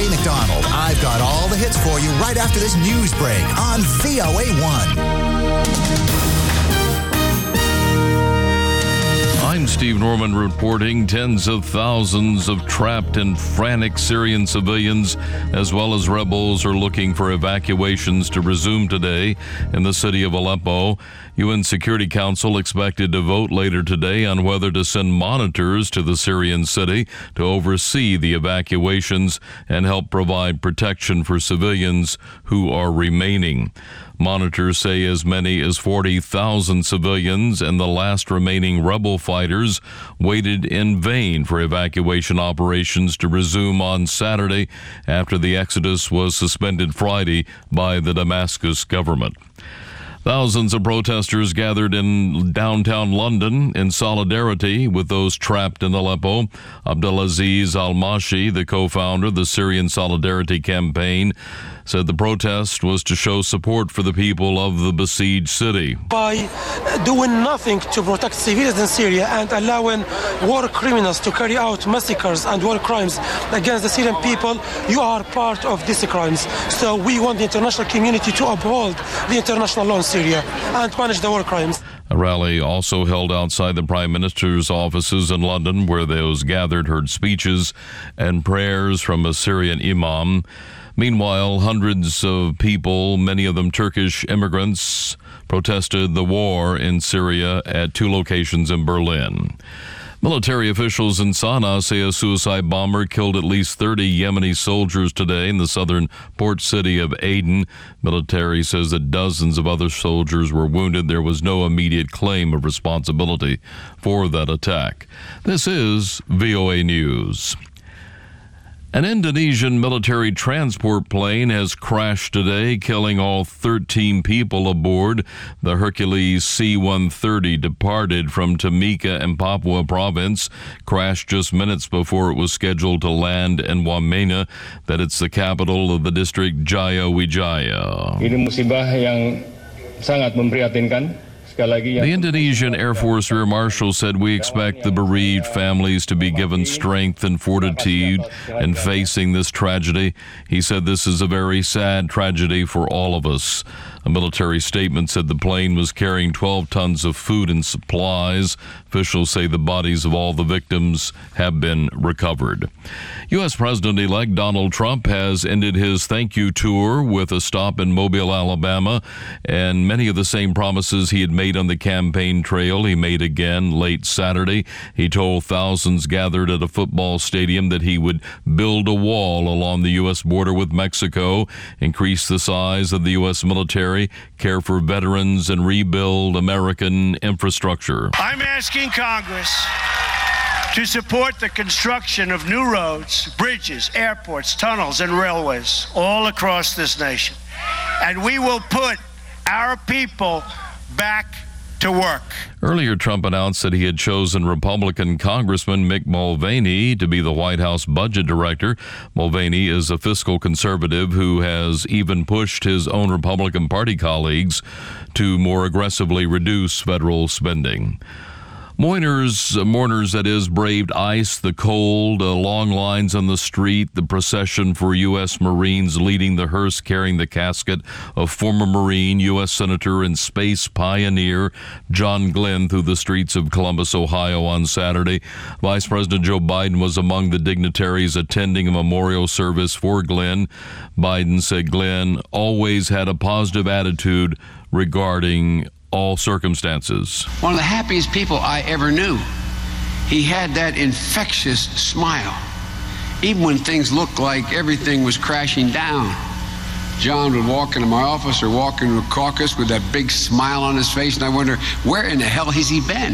McDonald. I've got all the hits for you right after this news break on VOA1. I'm Steve Norman reporting tens of thousands of trapped and frantic Syrian civilians, as well as rebels, are looking for evacuations to resume today in the city of Aleppo. UN Security Council expected to vote later today on whether to send monitors to the Syrian city to oversee the evacuations and help provide protection for civilians who are remaining. Monitors say as many as 40,000 civilians and the last remaining rebel fighters waited in vain for evacuation operations to resume on Saturday after the exodus was suspended Friday by the Damascus government. Thousands of protesters gathered in downtown London in solidarity with those trapped in Aleppo. Abdelaziz Al-Mashi, the co-founder of the Syrian Solidarity Campaign, said the protest was to show support for the people of the besieged city. By doing nothing to protect civilians in Syria and allowing war criminals to carry out massacres and war crimes against the Syrian people, you are part of these crimes. So we want the international community to uphold the international law in Syria and punish the war crimes. A rally also held outside the Prime Minister's offices in London, where those gathered heard speeches and prayers from a Syrian imam. Meanwhile, hundreds of people, many of them Turkish immigrants, protested the war in Syria at two locations in Berlin. Military officials in Sana'a say a suicide bomber killed at least 30 Yemeni soldiers today in the southern port city of Aden. Military says that dozens of other soldiers were wounded. There was no immediate claim of responsibility for that attack. This is VOA News. An Indonesian military transport plane has crashed today, killing all 13 people aboard. The Hercules C-130 departed from Timika in Papua province, crashed just minutes before it was scheduled to land in Wamena, that it's the capital of the district Jayawijaya. Ini musibah yang sangat memprihatinkan. The Indonesian Air Force Rear Marshal said, "We expect the bereaved families to be given strength and fortitude in facing this tragedy." He said, "This is a very sad tragedy for all of us." A military statement said the plane was carrying 12 tons of food and supplies. Officials say the bodies of all the victims have been recovered. U.S. President-elect Donald Trump has ended his thank you tour with a stop in Mobile, Alabama, and many of the same promises he had made on the campaign trail he made again late Saturday. He told thousands gathered at a football stadium that he would build a wall along the U.S. border with Mexico, increase the size of the U.S. military, care for veterans, and rebuild American infrastructure. I'm asking Congress to support the construction of new roads, bridges, airports, tunnels, and railways all across this nation. And we will put our people back to work. Earlier, Trump announced that he had chosen Republican Congressman Mick Mulvaney to be the White House budget director. Mulvaney is a fiscal conservative who has even pushed his own Republican Party colleagues to more aggressively reduce federal spending. Mourners, braved ice, the cold, long lines on the street, the procession for U.S. Marines leading the hearse carrying the casket of former Marine, U.S. Senator, and space pioneer John Glenn through the streets of Columbus, Ohio on Saturday. Vice President Joe Biden was among the dignitaries attending a memorial service for Glenn. Biden said Glenn always had a positive attitude regarding all circumstances. One of the happiest people I ever knew. He had that infectious smile. Even when things looked like everything was crashing down, John would walk into my office or walk into a caucus with that big smile on his face, and I wonder, where in the hell has he been?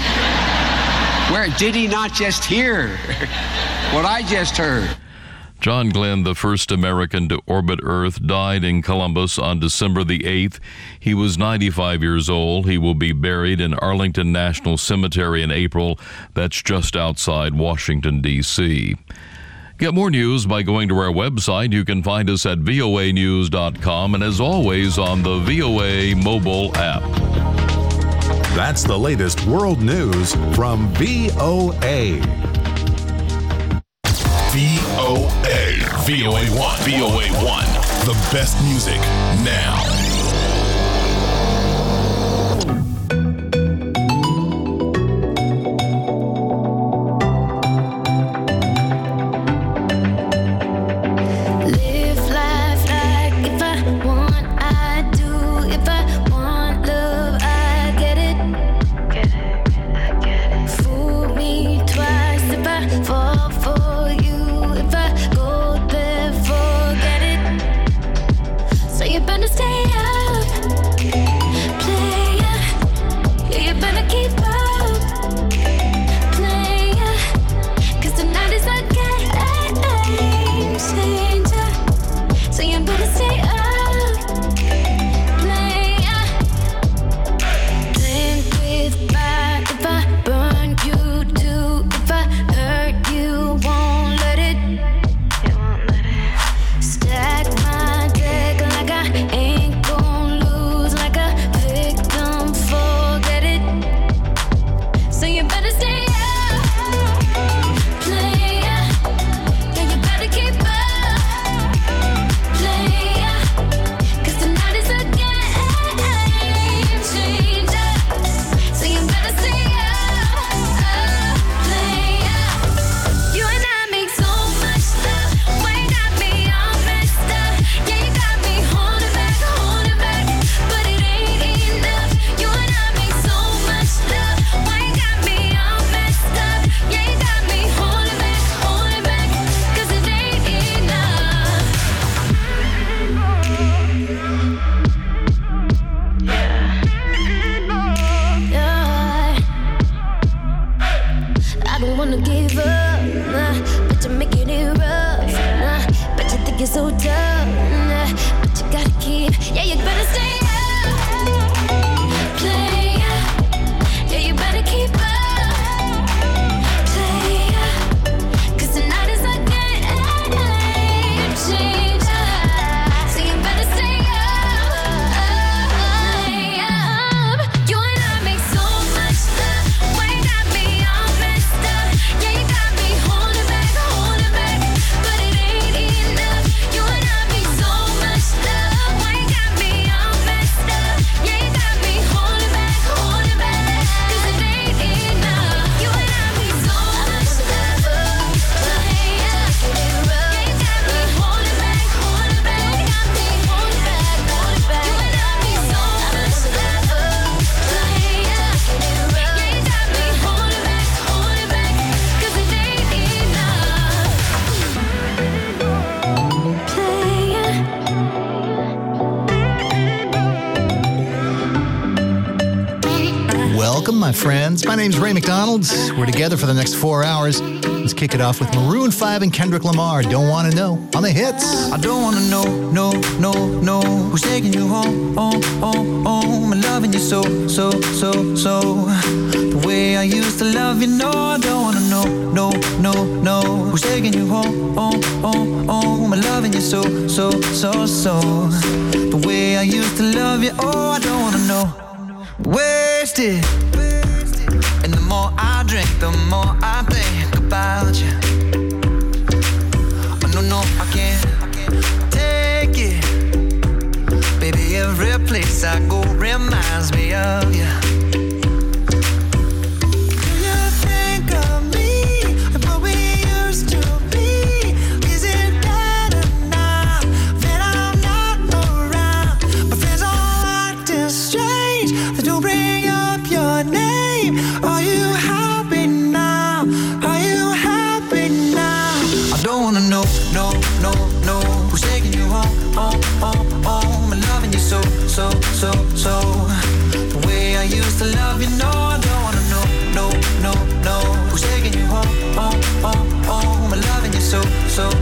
Where did he not just hear what I just heard? John Glenn, the first American to orbit Earth, died in Columbus on December the 8th. He was 95 years old. He will be buried in Arlington National Cemetery in April. That's just outside Washington, D.C. Get more news by going to our website. You can find us at voanews.com and, as always, on the VOA mobile app. That's the latest world news from VOA. VOA1. VOA1. The best music now. Welcome, my friends. My name's Ray McDonald. We're together for the next 4 hours. Let's kick it off with Maroon 5 and Kendrick Lamar. Don't Want to Know on the hits. I don't want to know who's taking you home, I'm loving you so. The way I used to love you, no, I don't want to know who's taking you home, I'm loving you so. The way I used to love you, I don't want to know. Wasted. And the more I drink, the more I think about you. Oh, no, I can't take it. Baby, every place I go reminds me of you. Do you think of me and what we used to be? Is it better now that I'm not around? My friends all acting strange. They don't bring up your name. Are you happy now? Are you happy now? I don't wanna know who's taking you home, I'm loving you so. The way I used to love you, no, I don't wanna know who's taking you home, I'm loving you so.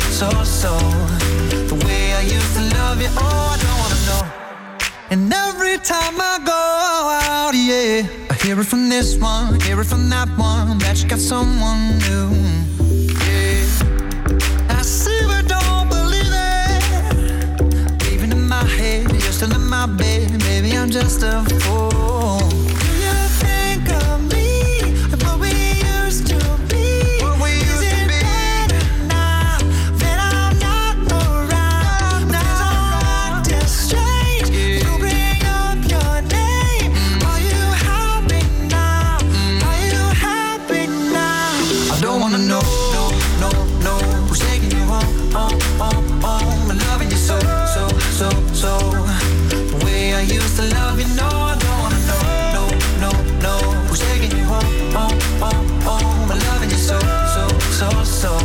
The way I used to love you, I don't wanna know. And every time I go out, yeah, I hear it from this one, hear it from that one, that you got someone new. Yeah, I see but don't believe it. Even in my head, you're still in my bed, baby, I'm just a fool. Do you think of me and what we used to be? Is it better now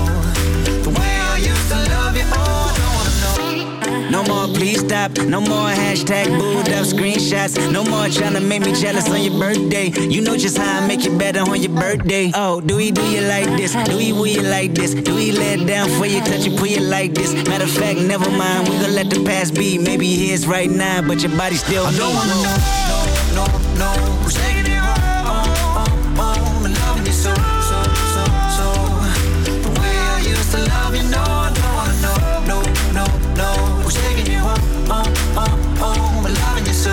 The way I used to love you, oh, I don't wanna know. No more please stop, no more hashtag booed up screenshots. No more trying to make me jealous on your birthday. You know just how I make you better on your birthday. Oh, do you like this? Do you will you like this? Do you let it down for you, touch you, pull you like this? Matter of fact, never mind, we gon' let the past be. Maybe here's right now, but your body still I don't wanna know, no, who's taking you home, I'm loving you so. The way I used to love you, no, I don't wanna know, who's taking you home, I'm loving you so.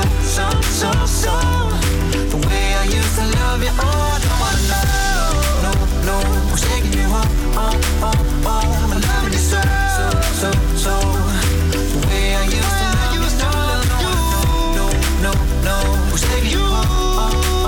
The way I used to love you, oh, I don't wanna know, who's taking you home, I'm loving you so. The way I used to love you, no, who's taking you home,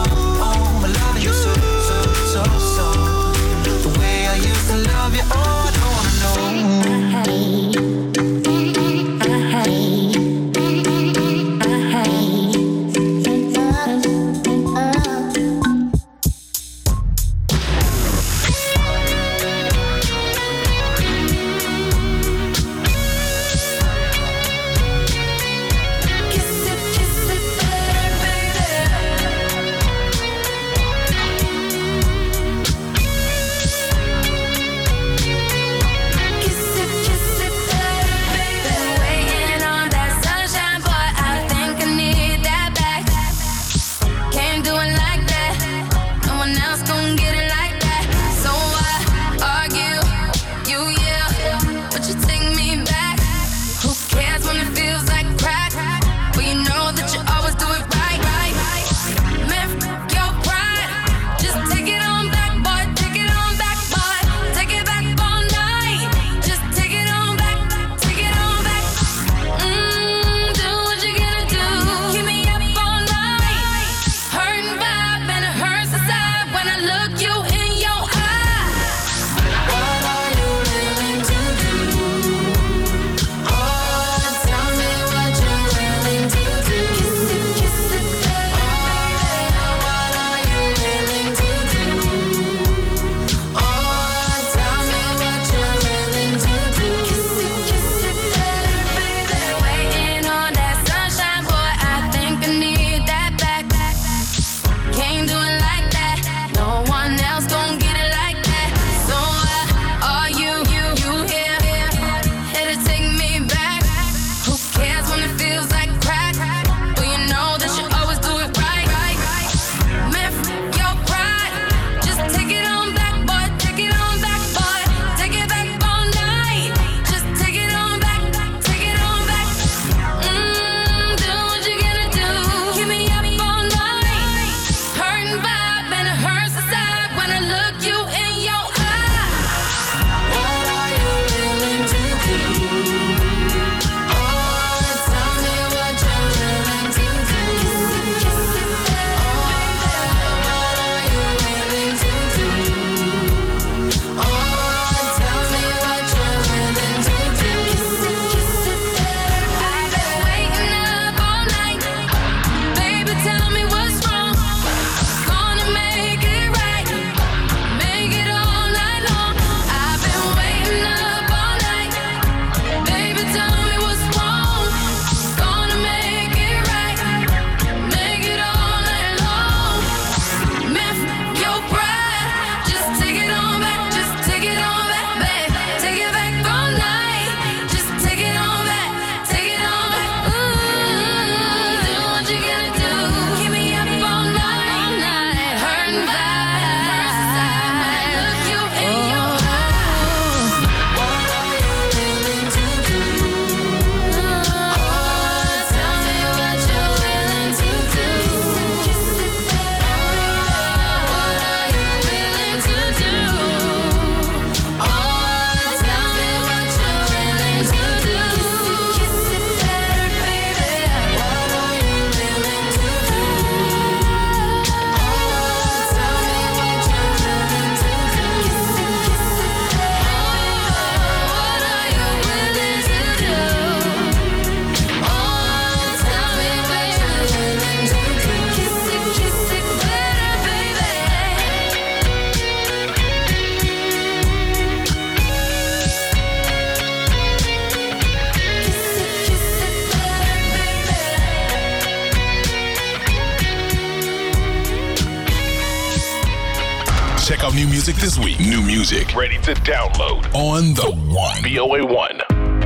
about new music this week. New music ready to download on the One. VOA 1.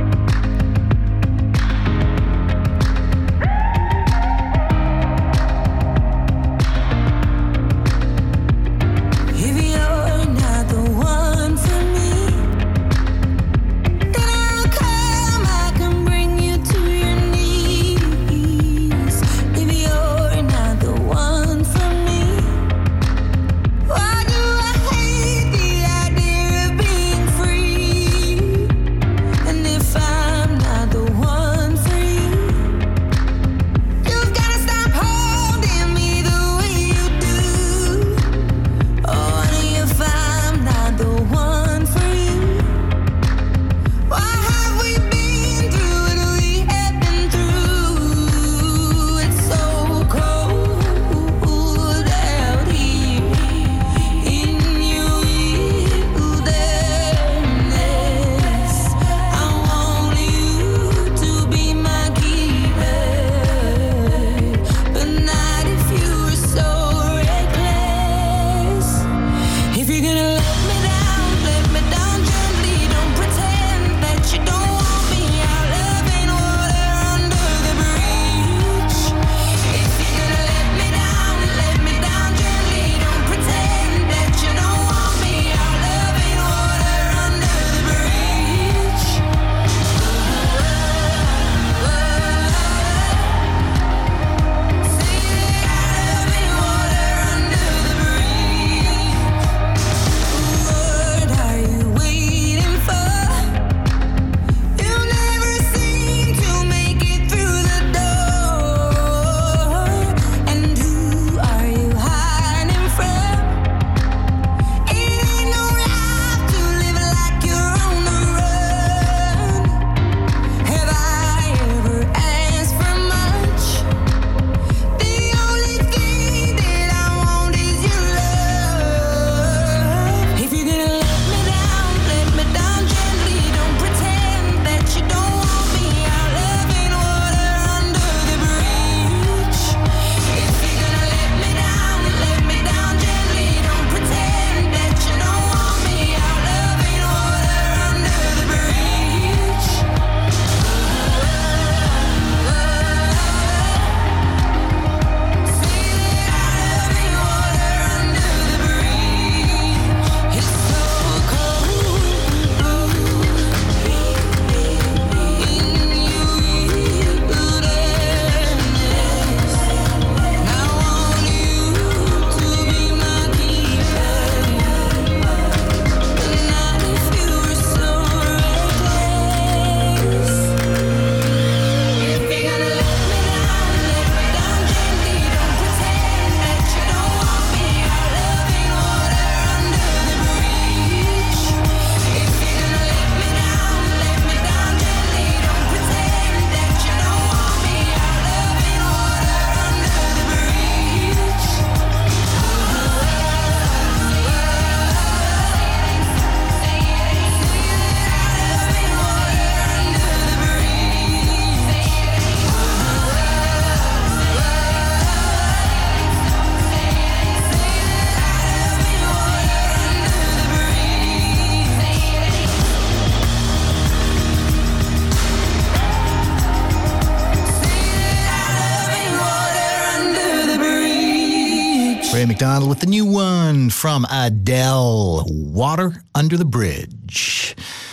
Ray McDonald with the new one from Adele, Water Under the Bridge.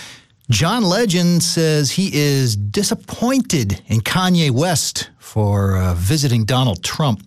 John Legend says he is disappointed in Kanye West for visiting Donald Trump.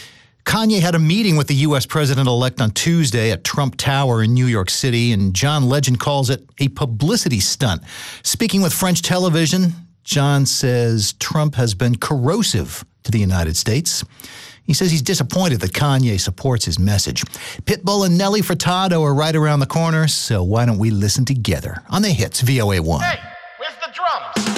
Kanye had a meeting with the U.S. president-elect on Tuesday at Trump Tower in New York City, and John Legend calls it a publicity stunt. Speaking with French television, John says Trump has been corrosive to the United States. He says he's disappointed that Kanye supports his message. Pitbull and Nelly Furtado are right around the corner, so why don't we listen together on the hits VOA 1. Hey, where's the drums?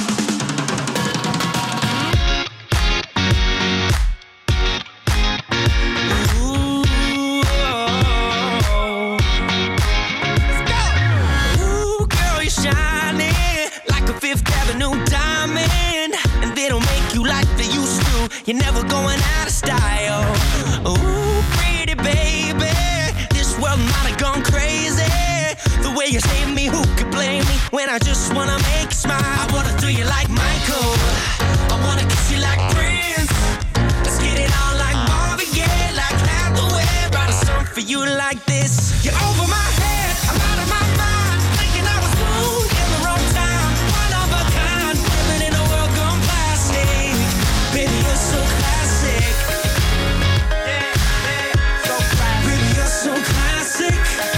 You're never going out of style. Ooh, pretty baby, this world might have gone crazy. way you save me, who could blame me when I just wanna make you smile? I wanna do you like Michael, I wanna kiss you like Prince. Let's get it on like Marvin Gaye, like Hathaway. Write a song for you like this. You're over my head, I'm out of my mind, thinking I was born in the wrong time. One of a kind, living in a world gone plastic. Baby, you're so classic. Baby, you're so classic.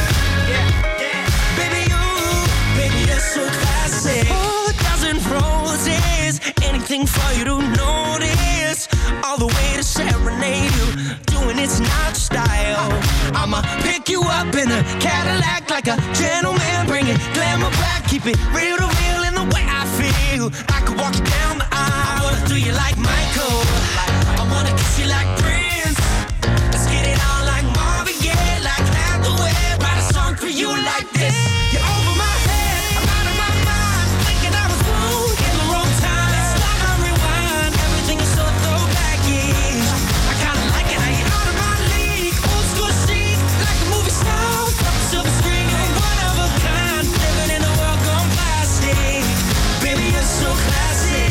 Baby, you're so classic. Oh, a dozen roses, anything for you to notice. All the way to serenade you, doing it's not your style. I'ma pick you up in a Cadillac like a gentleman, bring it glamour back, keep it real to real in the way I feel. I could walk you down the aisle. I wanna do you like Michael, I wanna kiss you like Prince. Let's get it on like Marvin Gaye, like Hathaway. Write a song for you like this. You're over my head, I'm out of my mind, thinking I was born in the wrong time. It's like I rewind, everything is so throwback-ish. I kinda like it how you're out of my league. Old school chic, like a movie star from the silver screen. You're one of a kind, living in a world gone plastic. Baby, you're so classic.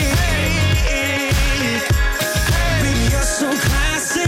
Baby, you're so classic.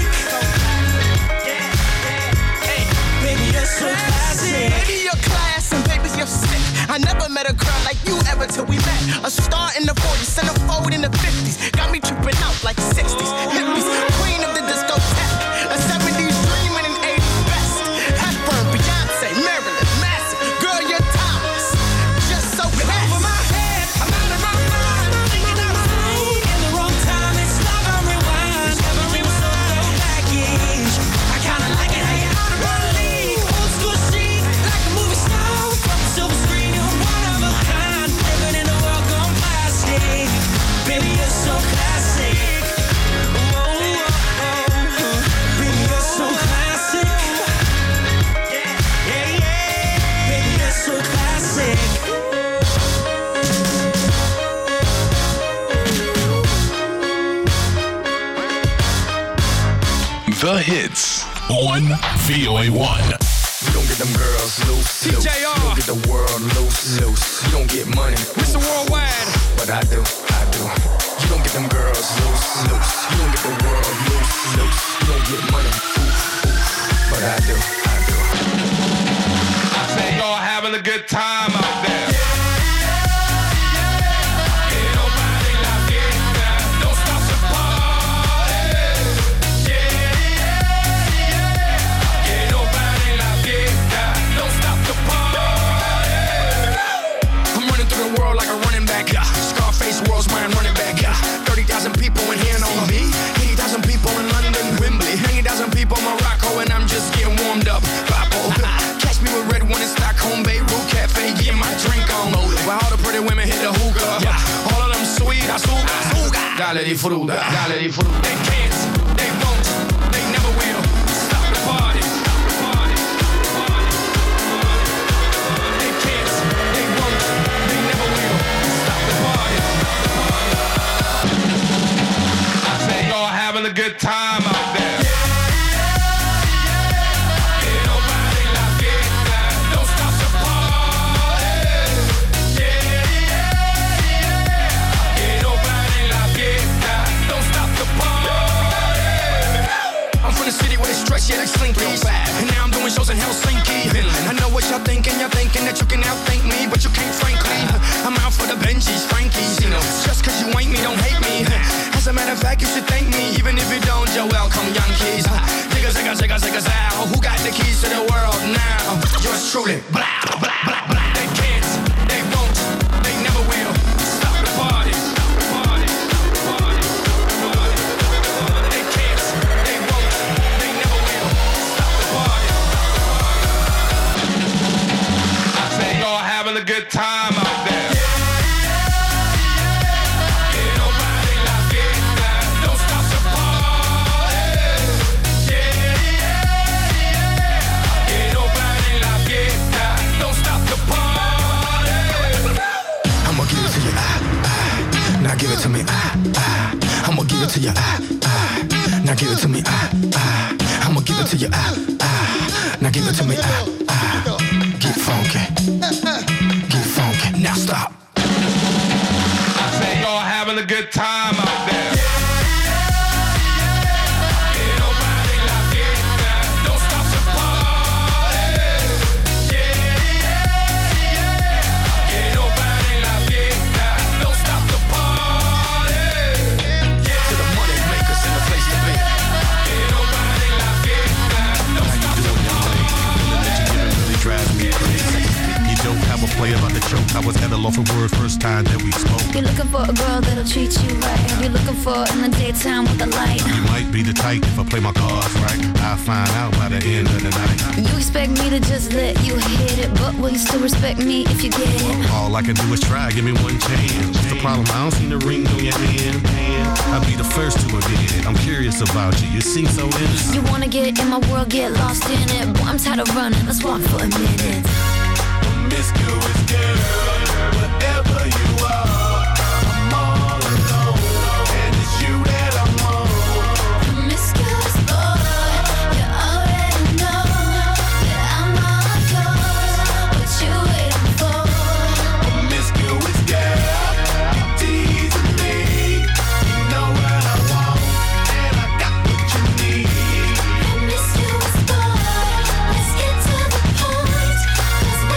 Baby, you're so classic. Baby, you're class and baby, you're sick. I never met a girl like you ever till we met. A star in the 40s, centerfold in the 50s. Got me tripping out like 60s. Hippies, queen of the discotheque. A 70s dream and an 80s best. Hepburn, Beyonce, Marilyn, Massive. Girl, you're timeless. Just so classy. Over my head, I'm out of my mind, thinking I was born in the wrong time. It's like I rewind, everything was so throwback-ish. I kinda like it how you're out of my league. Old school chic, like a movie star from the silver screen. You're one of a kind, living in a world gone plastic. Baby, you're so classic. Oh, oh, oh. Baby, you're so classic. Yeah, yeah. Baby, you're so classic. The hits on VOA1. You don't get them girls loose, loose. You don't get the world loose, loose. You don't get money, Mr. Worldwide. but I do, I do. You don't get them girls loose, loose. You don't get the world loose, loose. You don't get money, but I do, I do. I say y'all having a good time out there. Scarface, world's mine, running back. 30,000 people in here on me. 80,000 people in London, Wembley. 80,000 people in Morocco, and I'm just getting warmed up. Papo. Catch me with red one in Stockholm, Beirut Cafe, getting my drink on. While all the pretty women hit the hookah. All of them sweet, azúcar. Dale di fruta, dale di fruta. They can't, they won't, they never will. Stop the party. They can't, they won't, they never will. Stop the party. I say y'all having a good time out there. Yeah, like Slinky. And now I'm doing shows in Helsinki. I know what y'all thinking that you can outthink me, but you can't, frankly. I'm out for the Benjis, Frankies. You know, just cause you ain't me, don't hate me. As a matter of fact, you should thank me, even if you don't. You're welcome, Yankees. Niggas out. Who got the keys to the world now? Yours truly. Blah, blah, blah, blah. They can't, they won't, they never will. Stop the party. Having a good time out there. Don't stop the party. Don't stop the party. I'ma give it to you, now give it to me, I'ma give it to you, now give it to me, I'ma give it to you, now give it to me, get funky. Stop. I say y'all having a good time out there. Play about the choke. I was at a loss for words first time that we spoke. You're looking for a girl that'll treat you right. You're looking for in the daytime with the light. You might be the type if I play my cards right. I'll find out by the end of the night. You expect me to just let you hit it, but will you still respect me if you get it? All I can do is try, give me one chance. What's the problem? I don't see the ring on your hand. I'll be the first to admit it. I'm curious about you. You seem so innocent. You wanna get in my world, get lost in it. Boy, I'm tired of running. Let's walk for a minute. Promiscuous girl, whatever you are, I'm all alone, and it's you that I want. Promiscuous boy, you already know that I'm all yours. What you waiting for? Promiscuous girl, you teasing me. You know what I want, and I got what you need. Promiscuous boy, let's get to the point, 'cause we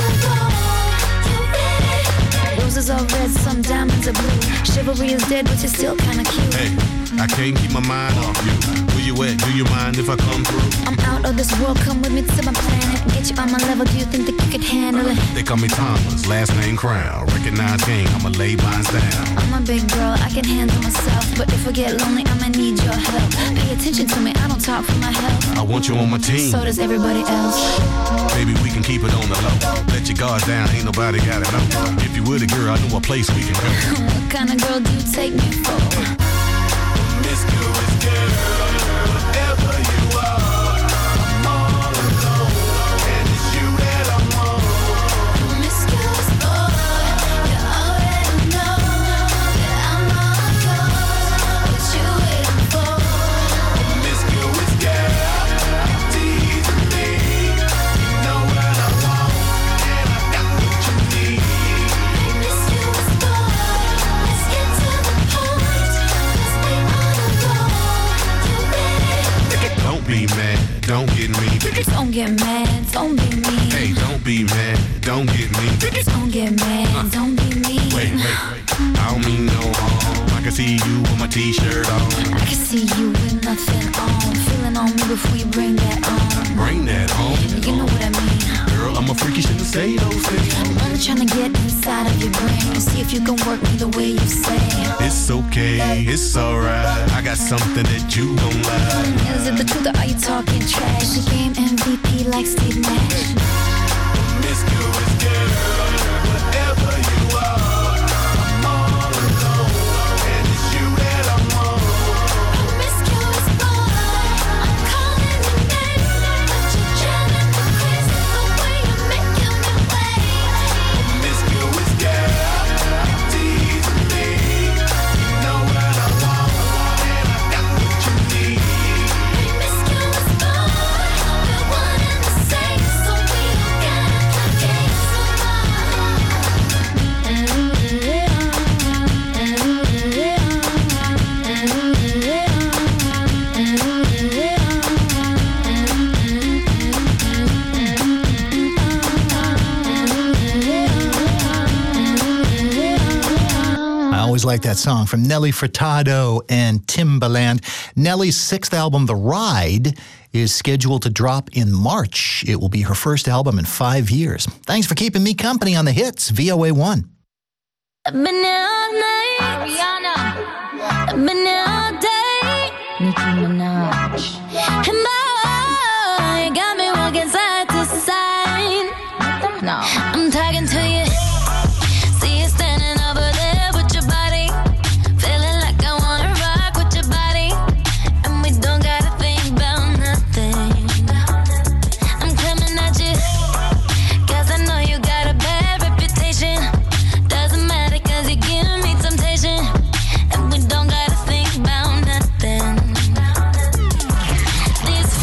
roses are red, some diamonds are blue. Chivalry is dead, but you're still kinda cute. Hey, I can't keep my mind off you. Where you at? Do you mind if I come through? I'm out of this world, come with me to my planet. Get you on my level, do you think that you could handle it? They call me Thomas, last name Crown. Recognize game, I'ma lay mine down. I'm a big girl, I can handle myself. But if I get lonely, I'ma need your help. Pay attention to me, I don't talk for my health. I want you on my team. So does everybody else. Maybe we can keep it on the low. Let your guard down, ain't nobody got it know. If you were the girl, I know a place we can go. What kind of girl do you take me for? Promiscuous girl, whatever you are, I'm all alone, and it's you that I want. Promiscuous boy, you already know that I'm all yours. What you waiting for? Promiscuous girl, you teasing me. You know what I want, and I got what you need. Promiscuous boy, let's get to the point, 'cause we on the road. You ready? Don't be mad, don't get me. Don't get mad, don't be mean. Hey, don't be mad, don't get me. Don't get mad, don't be mean. Wait. I don't mean no harm. I can see you with my t-shirt on. I can see you with nothing on. Feeling on me before you bring that on. Bring that home. You know what I mean. Girl, I'm a freak, you shouldn't say those things. I'm only trying to get inside of your brain to see if you can work me the way you say. It's okay, it's alright. I got something that you don't like. Is it the truth or are you talking trash? The game MVP like Steve Nash. Promiscuous girl, whatever you are, I'm all alone, and it's you that I want. Promiscuous boy, I'm calling your name, but you're driving me crazy the way you're making me wait. Promiscuous girl, you teasing me. You know what I want, and I got what you need. Promiscuous boy, we're one and the same, so we don't gotta play games no I always like that song from Nelly Furtado and Timbaland. Nelly's sixth album, The Ride, is scheduled to drop in March. It will be her first album in 5 years. Thanks for keeping me company on the hits, VOA1. I've been here all night, Rihanna. I've been here all day, Nicki Minaj. And boy, you got me walking side to side. No, I'm talking to you. See you standing over there with your body, feeling like I wanna rock with your body, and we don't gotta think about nothing. I'm coming at you, 'cause I know you got a bad reputation. Doesn't matter 'cause you give me temptation, and we don't gotta think about nothing. These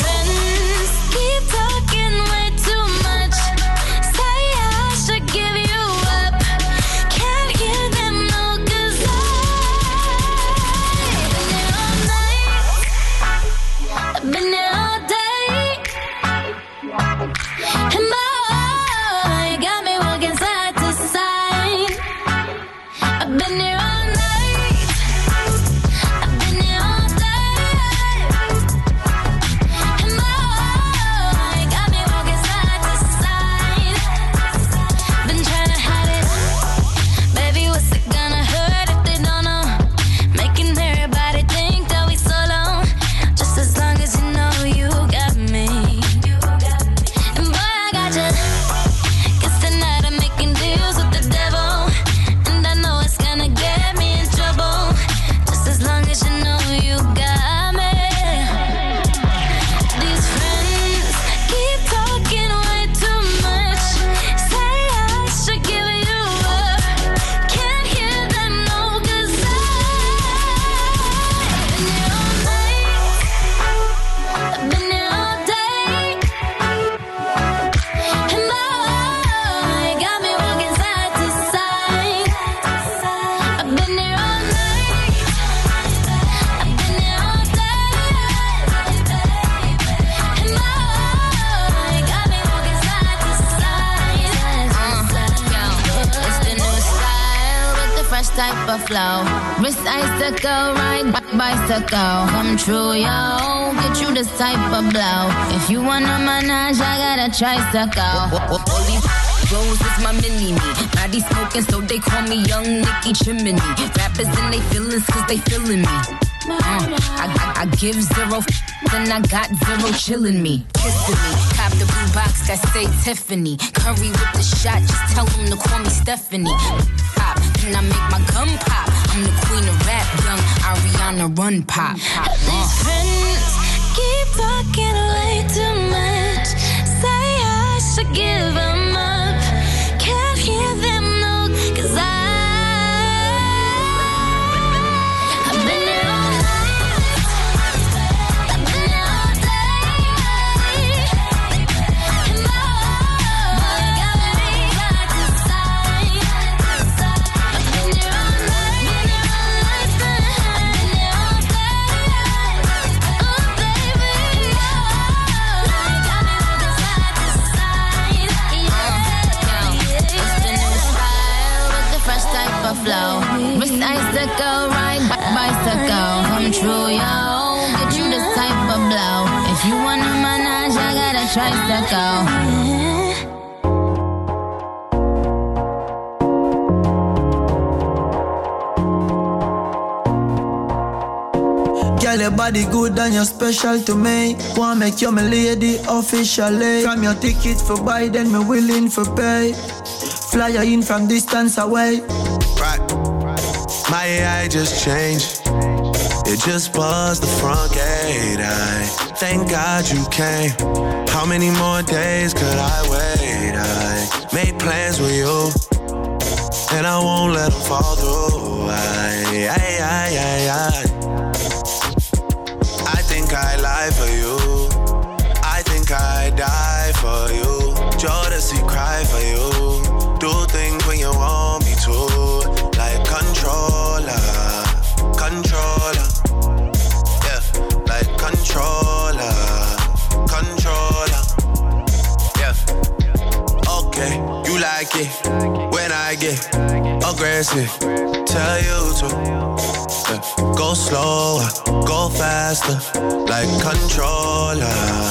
type of flow. Wrist icicle, ride bicycle. Come true, yo. Get you this type of blow. If you wanna manage, I got a tricycle. All these Rose is my mini-me. Body smoking, so they call me Young Nicky Chimney. Rappers and they feelings, cause they feeling me. I give zero and I got zero chillin' me. Kissing me. Cop the blue box that say Tiffany. Curry with the shot, just tell them to call me Stephanie. Pop, then I make my gun pop. I'm the queen of rap, young Ariana Run Pop. These friends keep talking way too much. Say I should give them up. Can't hear them, no, cause I've been here all night. I've been here all day. And boy, got me side to side. I've been here all night. I've been here all day. Oh, baby, got me looking side to side. It's the new style with the fresh type of flow. Wrist icicle, ride bicycle. Come true, yo. Get you this type of blow. If you wanna manage, I got a tricycle. Girl, your body good and you're special to me. Wanna make you my lady officially. From your ticket for buy, then me willing for pay. Fly you in from distance away. Right. My AI just changed. It just buzzed the front gate. I thank God you came. How many more days could I wait? I made plans with you, and I won't let them fall through. I think I lie for you. I think I die for you. Jodeci cry for you. Do things when you want me to. Like controller. Yeah, like controller. Yeah. Okay, you like it when I get aggressive. Tell you to. Go slower, go faster, like controller.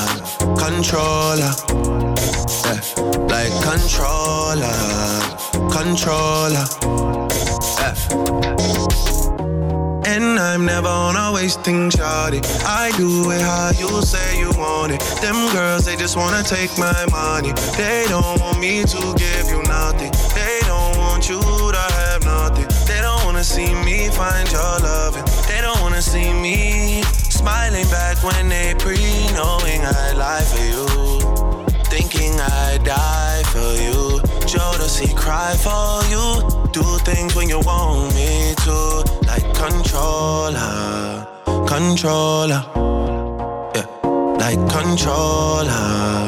Yeah, like controller. Yeah. And I'm never on a wasting shawty. I do it how you say you want it. Them girls, they just wanna take my money. They don't want me to give you nothing. They don't want you to have nothing. They don't wanna see me find your loving. They don't wanna see me smiling back when they knowing I lie for you. Thinking I die for you. Jodeci cry for you. Do things when you want me to. Like controller. Yeah, like controller.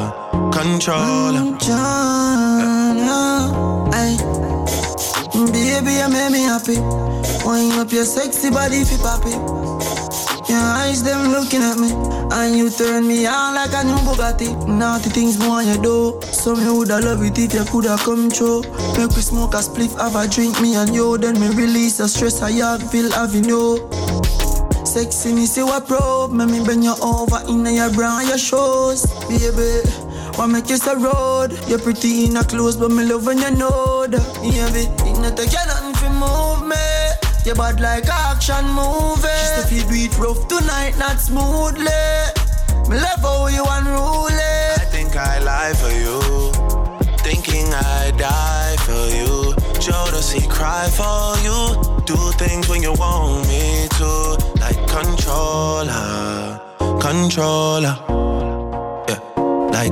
Ay, baby, you make me happy. Wind up your sexy body fi papi. Your eyes them looking at me, and you turn me on like a new Bugatti. Naughty things more you do, so me woulda love it if you coulda come true. Make we smoke a spliff, have a drink, me and you. Then me release the stress I have, feel having you. Sexiness you a probe, me bend you over in your bra and your shoes. Baby, wanna make you a road. You're pretty in a clothes, but me love when you know that. Baby, it not take you nothing to move me. You bad like action movie. She said if you do it rough tonight, not smoothly. Me love how you unruly. I think I lie for you. Thinking I die for you. Jodeci cry for you. Do things when you want me to. Like controller. Yeah, like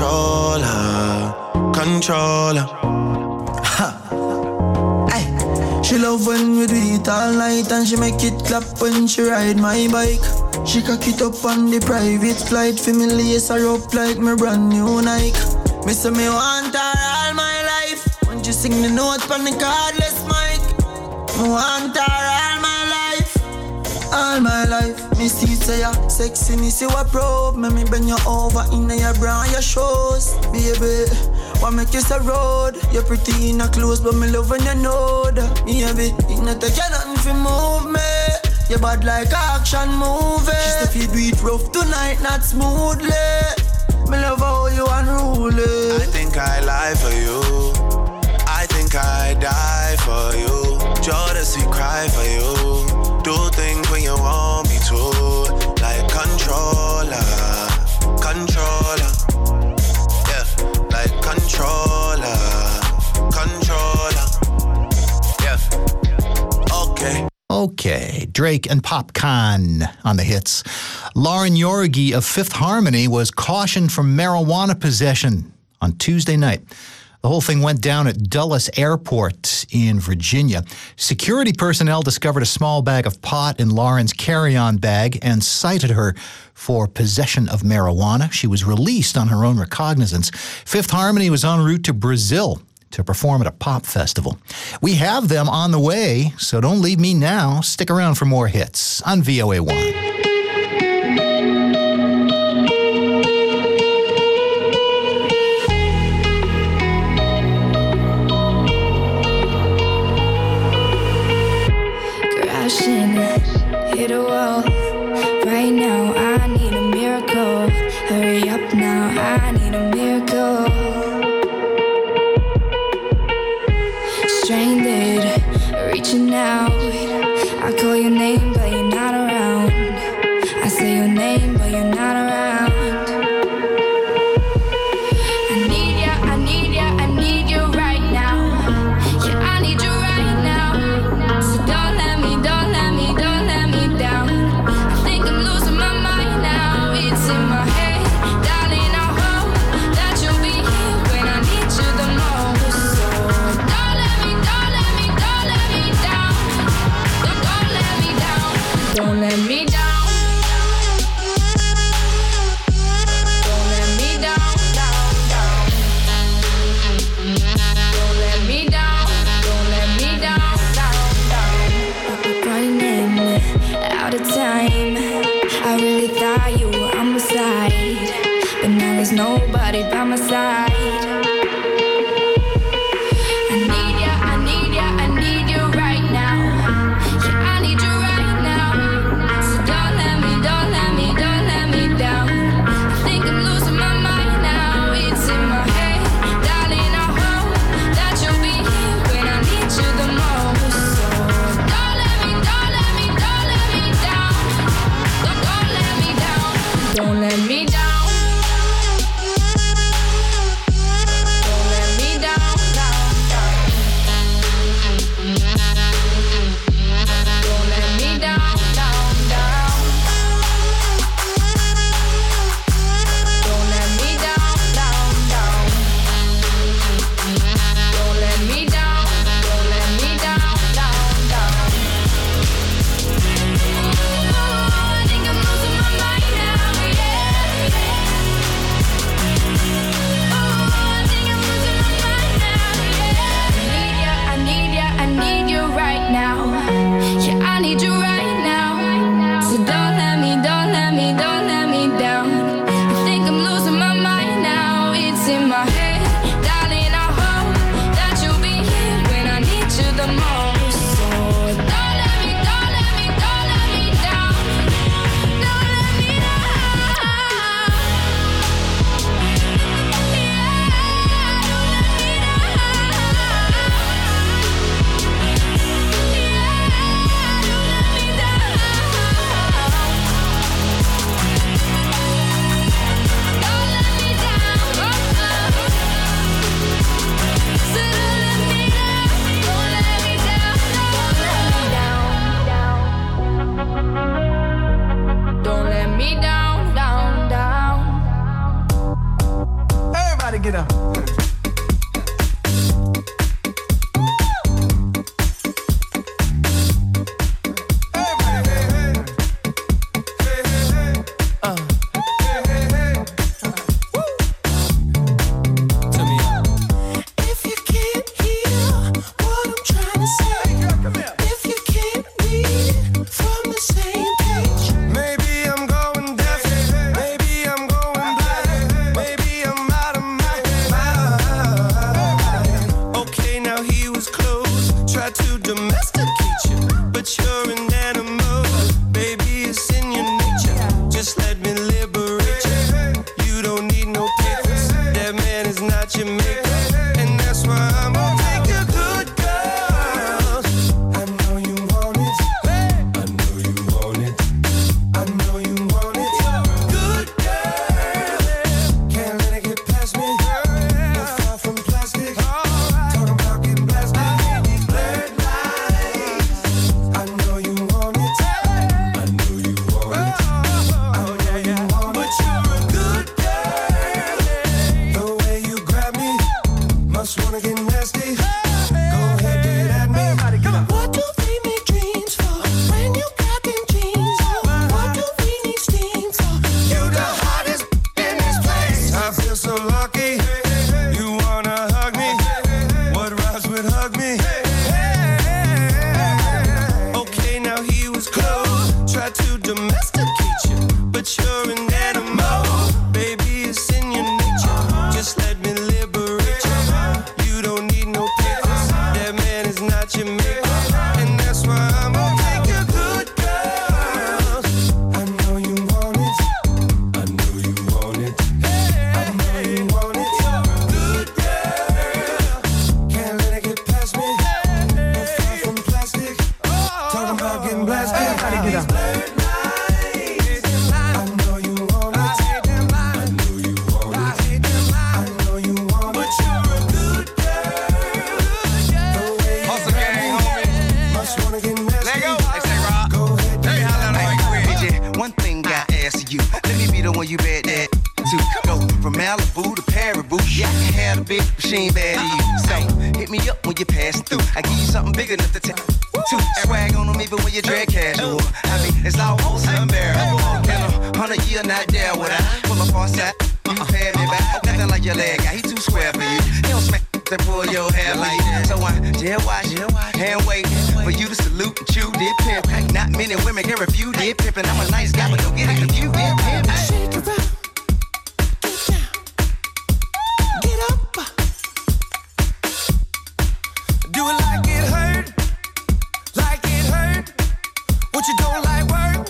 controller. Ha. She love when we do it all night, and she make it clap when she ride my bike. She cock it up on the private flight, for me lace her up like my brand new Nike. Me say me want her all my life. When you sing the note on the cordless mic, me want her all my life. All my life, me see say ya sexiness you a probe. Me bend you over in your bra and your shoes. Baby, What make you so road? You're pretty in a clothes, but me love when you know that. Me a be, it not take you nothing for move me. You bad like action movie. She say if you do it rough tonight, not smoothly. Me love how you unruly. I think I lie for you. I think I die for you. Jodeci cry for you. Do things when you want me to. Like controller. Controller. Yeah, like controller. Controller. Yeah. Okay. Okay, Drake and Popcorn on the hits. Lauren Yorgi of Fifth Harmony was cautioned from marijuana possession on Tuesday night. The whole thing went down at Dulles Airport in Virginia. Security personnel discovered a small bag of pot in Lauren's carry-on bag and cited her for possession of marijuana. She was released on her own recognizance. Fifth Harmony was en route to Brazil to perform at a pop festival. We have them on the way, so don't leave me now. Stick around for more hits on VOA1. Crashing, hit a wall. Right now, I need a miracle. Hurry up now, I need a miracle. Stranded, reaching out. I call your name, but you're not around. I say your name, but you're not around. I need ya, I need ya, I need you right now. Yeah, I need you right now. So don't let me down. I think I'm losing my mind now. It's in my head, darling. I hope that you'll be here when I need you the most. So don't let me down. Don't let me down. clothes. Try to domesticate you, but you're an animal. Baby, it's in your nature. Just let me liberate you. You don't need no papers. That man is not your maker. And that's why I'm gonna take a good girl. I know you want it. I know you want it. I know you want it. Good girl. Can't let it get past me. Not far from plastic. Talking about getting blasted. Blurred lines. I know you want it. I know you want it. I know you want it. But you're a good girl. The way you grab me, must wanna get nasty. Go ahead, get at me. What do we need dreams for when you got them jeans on? What do we need steam for? You the hottest in this place. I feel so lucky. You wanna hug me? What rhymes with hug me? Okay, now he was close. Try to domesticate you, but you're an animal. Baby, it's in your nature. Just let me liberate you. You don't need no papers. That man is not your maker. And that's why I'm gonna take a good girl. I know you want it. I know you want it. I know you want it. Good girl. Can't let it get past me. No far from plastic. Talking about getting blasted. Everybody get up. I know you want it. I know you want it. I know you want it. But you're a good girl. The way you Hustle gang, homie. must wanna get nasty. Let go. Hey, say, Rob. Go ahead. Let me holler at you. One thing I ask you, let me be the one you bet that to go from Malibu to Paribu. Yeah, I can have a big machine bad to you. So hit me up when you're passing through. I give you something bigger enough to take. Swag on them even when you dress casual. I mean, it's almost unbearable. In 100 years, not there would I pull up on side. You pay me back. Nothing like your leg guy. He too square for you. He don't smack and pull your hair like that. So I jail watch and wait for you to salute and chew did pimp. Not many women can refuse did pimpin'. I'm a nice guy, but don't get it confused. Did pimp. Shake it up. Get up. Do it like it hurt. Like it hurt. What you don't like work?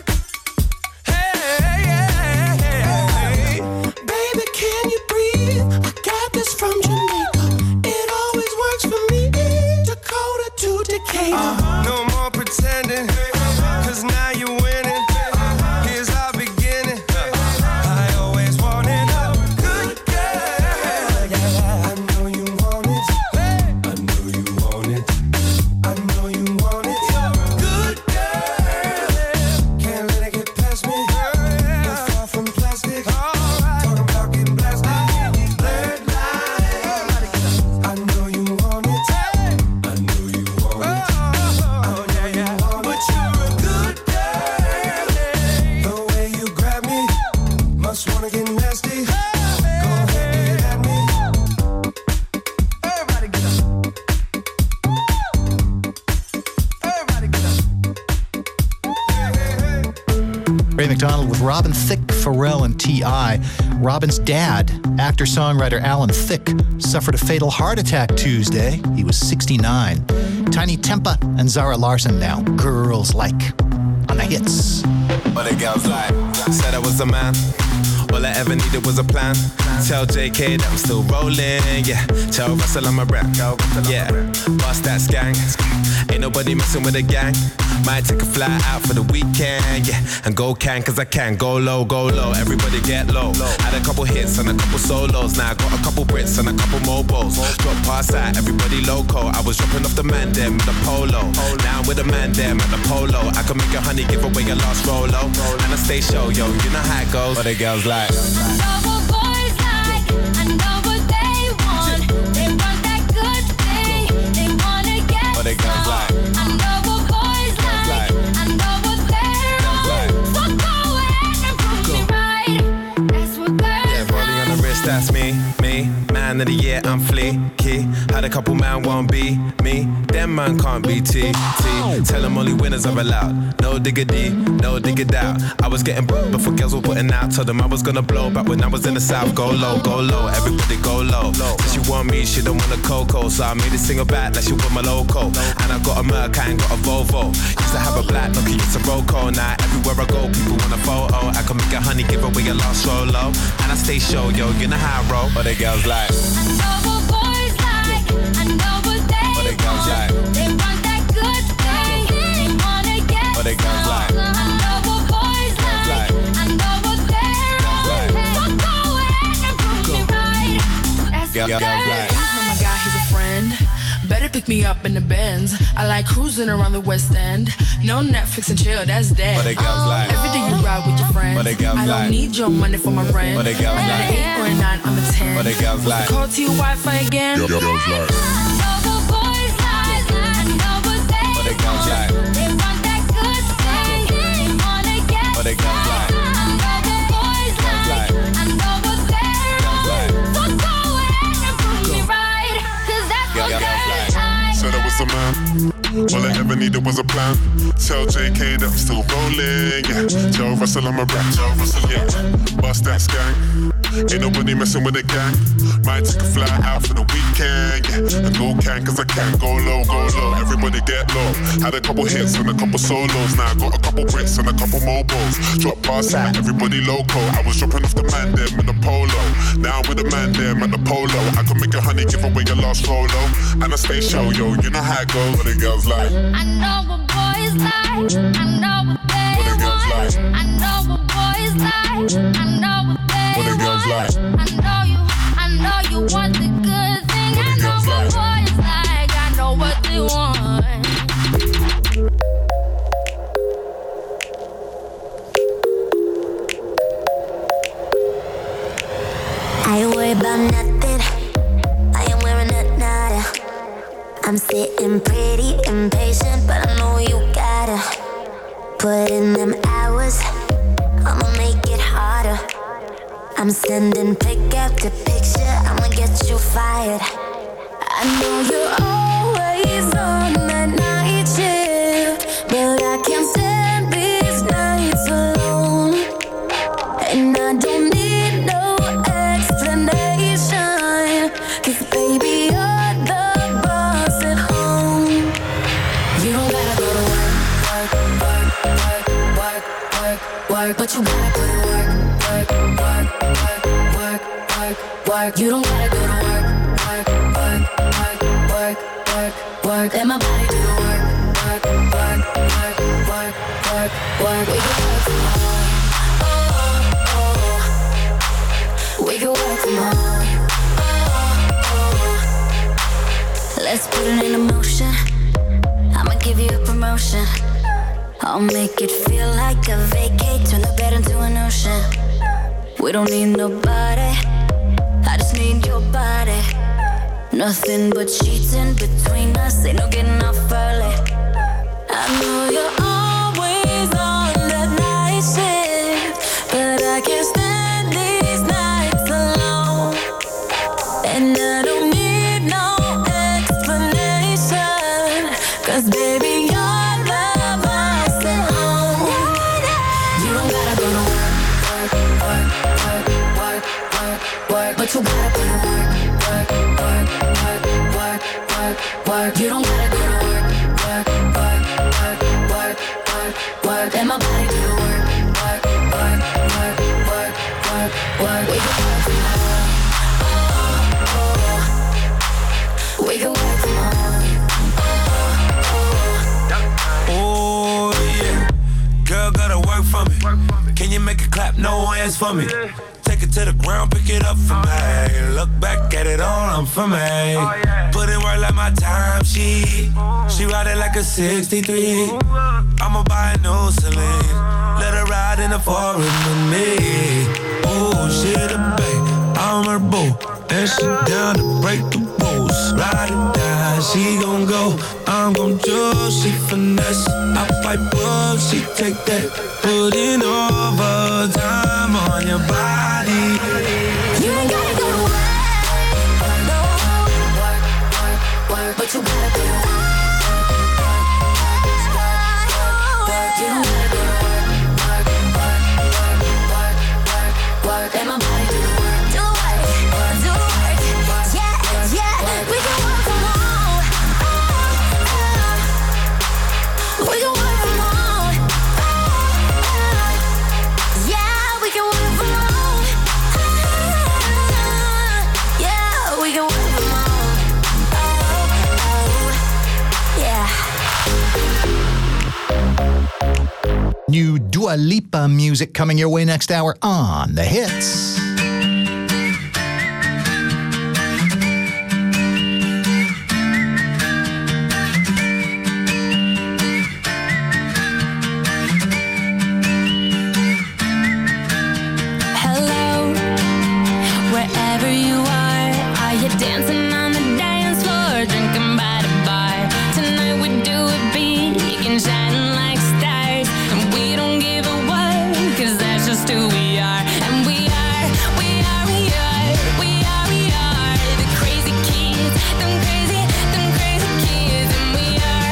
Hey. Baby, can you breathe? I got this from Jamaica. It always works for me. Dakota to Decatur. No more pretending. Cause now you're winning. Here's our beginning. I always wanted a good girl. I know you want it. I know you want it. I know you want it. Good girl. Can't let it get past me. No far from plastic. Talking about getting blasted. Blurred lines. I know you want it. I know you want it. I know you want it. But you're a good girl. The way you grab me, must wanna get nasty. Go ahead, get at me. Everybody get up. Everybody get up. Ray McDonald with Robin Thicke, Pharrell, and T.I. Robin's dad, actor-songwriter Alan Thicke, suffered a fatal heart attack Tuesday. He was 69. Tiny Tempa and Zara Larsson now. Girls Like on the hits. All the girls like, said I was a man. All I ever needed was a plan. Tell JK that I'm still rolling, yeah. Tell Russell I'm a rap, yeah. Bust that skank. Ain't nobody messing with a gang. Might take a fly out for the weekend, yeah. And go can, cause I can. Go low, everybody get low. Had a couple hits and a couple solos. Now I got a couple Brits and a couple mobiles. Drop past that, everybody loco. I was dropping off the man them with the polo. Now I'm with the man them at the polo. I can make a honey give away a lost Rolo. And I stay show, yo, you know how it goes. But the girls like. Know what boys like, I know what they want. They want that good thing, they wanna get But the girls some. like. I know what boys like, I know what they're on. So go ahead and prove me right. That's what girls Yeah, rolling on the wrist, that's me. Man of the year, I'm fleeky. Had a couple man won't be me, them man can't be T. Tell them only winners are allowed. No diggity, no dig it out. I was getting before girls were putting out. Told them I was gonna blow back when I was in the south. Go low, everybody go low. Said she want me, she don't want a cocoa. So I made it single back like she want my loco. And I got a Merc, I ain't got a Volvo. Used to have a black Nokia, used to Roco. Now everywhere I go, people want a photo. I can make a honey, give away a lost solo. And I stay show, yo, you know how I roll. But the girls like, I know what boys like, I know what they but the girls like, they want that good thing, they wanna get but the girls like, I know what boys like, I know what they're on. So go ahead and prove me right. That's the girl. Oh my God, he's a friend. Better pick me up in the Benz. I like cruising around the West End. No Netflix and chill, that's dead. But the girls like, every day you ride with your friends. but the girls I don't like, need your money for my rent. but the girls I'm like, an 8 or a 9, I'm a 10. but the girls like, Call to your Wi-Fi again. girls like, I know what boys like, I know what they but the girls like, they want that good thing, they wanna get but the girls like, I know what boys like, I know what they're on. So go ahead and prove me right, 'cause that's what girls like. Said I was a man, all I ever needed was a plan. Tell JK that I'm still rolling, yeah. Tell Russell I'm a rap, tell Russell, yeah. Bust that gang, ain't nobody messing with the gang. Might take a fly out for the weekend, yeah. And go can, cause I can go low, everybody get low. Had a couple hits and a couple solos. Now I got a couple Brits and a couple mobiles. Drop bars out, everybody loco. I was dropping off the man them in the polo. Now I'm with the man them at the polo. I can make a honey, give away your last rolo. And I stay show, yo, you know how it goes. What the girls like, I know what boys like, I know what they what the girls want. like, I know what boys like, I know what they what the girls want. like, I know you want the good thing. I know what boys like, I know what they want. I ain't worried about nothing. I am wearing a nada. I'm sitting pretty impatient, but I know you gotta put in them hours. I'ma make it harder. I'm sending pick after picture. I'ma get you fired. I know you're always on that night shift, but I can't stand these nights alone. And I don't need no explanation, 'cause baby you're the boss at home. You don't gotta go to work, but you gotta put in work. You don't gotta go to work. Let my body do the work. We can work from home. We can work from home. Let's put it in motion. I'ma give you a promotion. I'll make it feel like a vacate. Turn the bed into an ocean. We don't need nobody, I just need your body. Nothing but sheets in between us, ain't no getting off early. I know you're always on that night shift, but I can't stand these nights alone. And I don't need no explanation, 'cause baby you're the boss at home. You don't gotta go to work, but you gotta put in work. You don't gotta go to work. Let my body do the work. We can work from home. We can work from home. Oh yeah, girl gotta work for me. Can you make it clap? No hands for me. Take it to the ground, pick it up for me. Look back at it all, I'm for me. Put in work like my time sheet. She ride it like a 63. I'ma buy a new Celine. Let her ride in the foreign with me. Oh, she the babe, I'm her boo. And she down to break the rules. Ride or die, she gon' go. I'm gon' choose, she finesse. I fight up, she take that. Put in overtime on your body. You ain't gotta go to work. Dua Lipa music coming your way next hour on The Hits. Hello, wherever you are you dancing on the dance floor, drinking by the bar? Tonight we do it big and shining like stars, and we don't give a what, 'cause that's just who we are. And we are the crazy kids, them crazy kids. And we are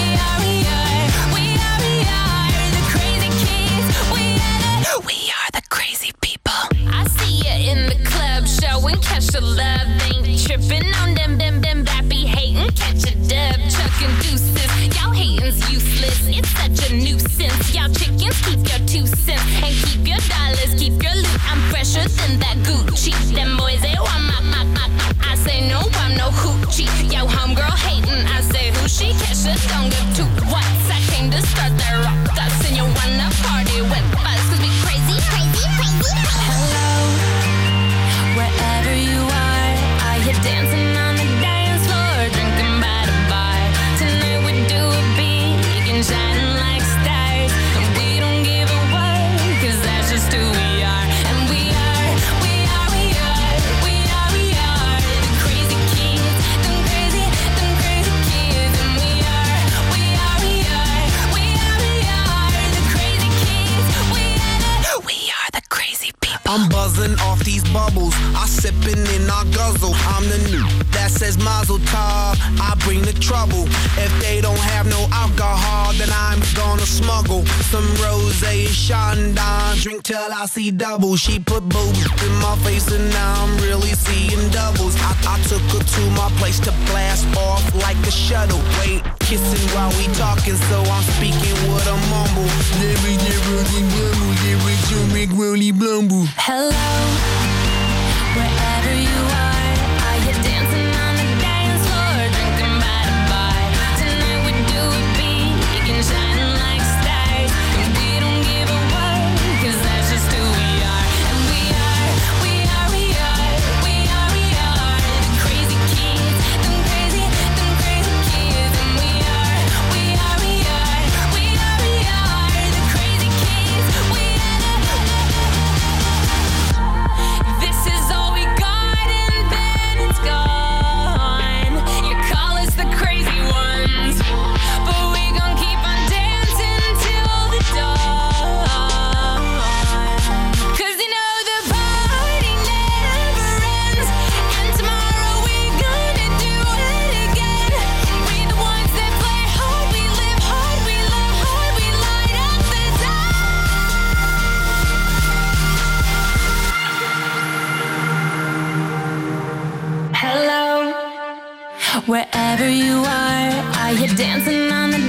the crazy kids. We are the crazy people. I see you in the club showing catch the love, ain't tripping on them bappy hating, catch a dub, chucking deuces. Y'all hating's useless, it's such a nuisance. Y'all chickens keep your 2 cents and keep your dollars, keep your loot. I'm fresher than that Gucci. Them boys they want my. I say no, I'm no hoochie. Yo, homegirl hating, I say who she? Catch a don't give 2 whats. I came to start that rock dust, and you wanna party with us, 'cause we crazy. Hello, wherever you are you dancing on the dance floor, drinking by the bar? Tonight we do it big and shining like stars, and we don't give a what, 'cause that's just who we are. And we are the crazy kids, them crazy kids. And we are the crazy kids. We are the crazy people. I'm buzzing off these bubbles, I sippin' and I guzzle. I'm the new that says Mazel Tov, I bring the trouble. If they don't have no alcohol, then I'm gonna smuggle some rosé and Chandon. Drink till I see double. She put boobs in my face and now I'm really seeing doubles. I took her to my place to blast off like a shuttle. Wait, kissing while we talking, so I'm speaking with a mumble. Hello, wherever you are you dancing on the dance floor, drinking by the bar? Tonight we do it big and shining like stars, and we don't give a what, 'cause that's just who we are. And we are the crazy kids, them crazy kids. And we are the crazy kids. This is all we got and then it's gone. You call us the crazy ones, but we gon' keep on dancing till the dawn. 'Cause you know the party never ends, and tomorrow we're gonna do it again. We the ones that play hard, we live hard, we love hard, we light up the Hello, wherever you are you dancing on the